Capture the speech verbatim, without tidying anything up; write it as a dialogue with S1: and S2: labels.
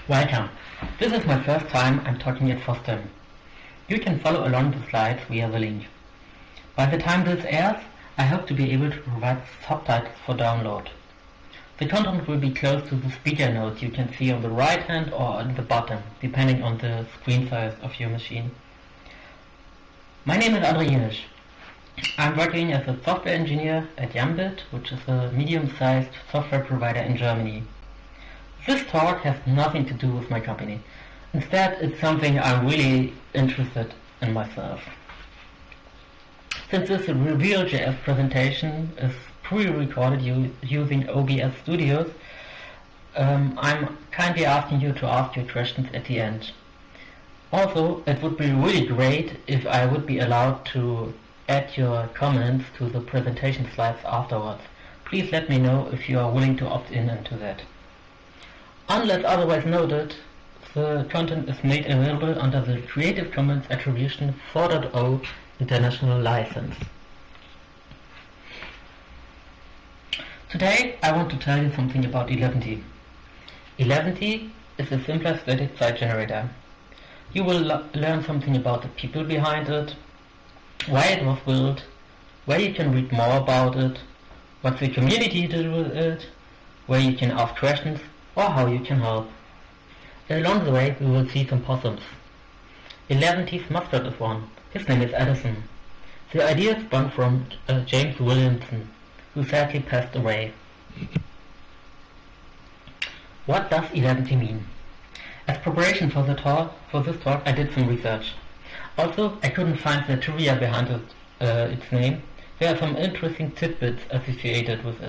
S1: Welcome. This is my first time I'm talking at FOSDEM. You can follow along the slides via the link. By the time this airs, I hope to be able to provide subtitles for download. The content will be close to the speaker notes you can see on the right hand or on the bottom, depending on the screen size of your machine. My name is André Jenisch. I'm working as a software engineer at Jambit, which is a medium-sized software provider in Germany. This talk has nothing to do with my company. Instead, it's something I'm really interested in myself. Since this Reveal.js presentation is pre-recorded using O B S Studios, um, I'm kindly asking you to ask your questions at the end. Also, it would be really great if I would be allowed to add your comments to the presentation slides afterwards. Please let me know if you are willing to opt in into that. Unless otherwise noted, the content is made available under the Creative Commons Attribution four point oh International License. Today I want to tell you something about eleven T. eleven T is a simpler static site generator. You will learn something about the people behind it, why it was built, where you can read more about it, what the community did with it, where you can ask questions, or how you can help. Along the way we will see some possums. eleven T's mascot is one. His name is Edison. The idea spun from uh, James Williamson, who sadly passed away. What does eleven T mean? As preparation for the talk, for this talk, I did some research. Also, I couldn't find the trivia behind it, uh, its name. There are some interesting tidbits associated with it.